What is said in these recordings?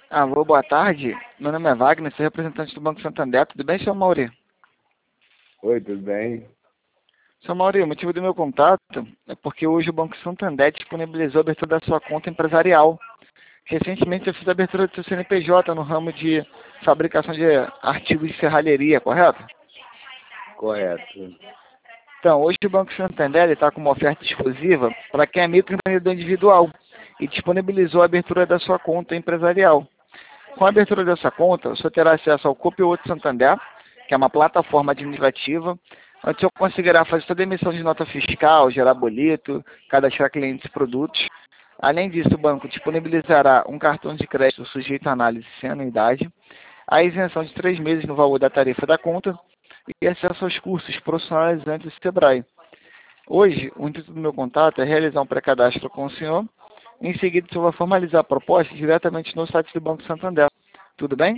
Alô, boa tarde. Meu nome é Wagner, sou representante do Banco Santander. Tudo bem, senhor Mauri? Oi, tudo bem? Senhor Mauri, o motivo do meu contato é porque hoje o Banco Santander disponibilizou a abertura da sua conta empresarial. Recentemente eu fiz a abertura do seu CNPJ no ramo de fabricação de artigos de serralheria, correto? Correto. Então, hoje o Banco Santander está com uma oferta exclusiva para quem é microempreendedor individual e disponibilizou a abertura da sua conta empresarial. Com a abertura dessa conta, o senhor terá acesso ao Copioto Santander, que é uma plataforma administrativa, onde o senhor conseguirá fazer toda a emissão de nota fiscal, gerar boleto, cadastrar clientes e produtos. Além disso, o banco disponibilizará um cartão de crédito sujeito à análise sem anuidade, a isenção de 3 meses no valor da tarifa da conta e acesso aos cursos profissionalizantes do Sebrae. Hoje, o intuito do meu contato é realizar um pré-cadastro com o senhor. Em seguida, o senhor vai formalizar a proposta diretamente no site do Banco Santander. Tudo bem?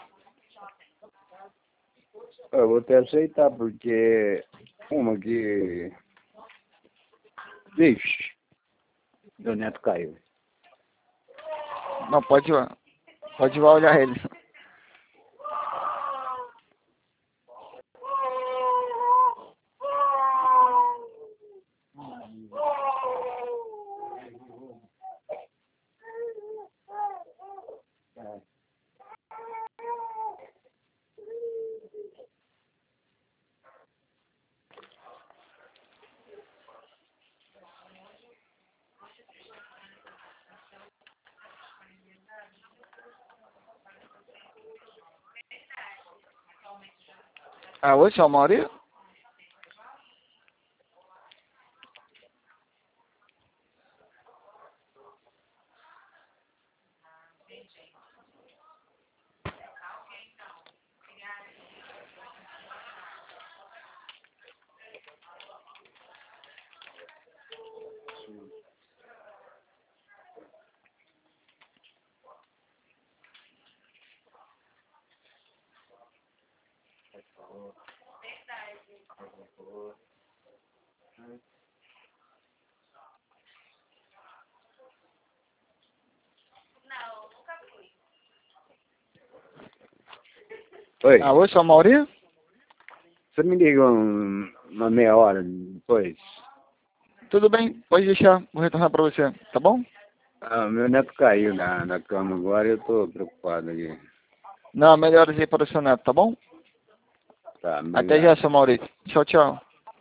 Eu vou até aceitar, porque uma que... Vixe, meu neto caiu. Não, pode ir lá olhar ele. Alô, senhor Mauri? Oi, Alô, senhor Mauri? você me liga uma meia hora depois? Tudo bem, pode deixar, vou retornar para você, tá bom? Ah, meu neto caiu na cama agora e eu tô preocupado aqui. Não, melhoras aí para o seu neto, tá bom? Tá, Até já, obrigado. senhor Mauri. Tchau, tchau.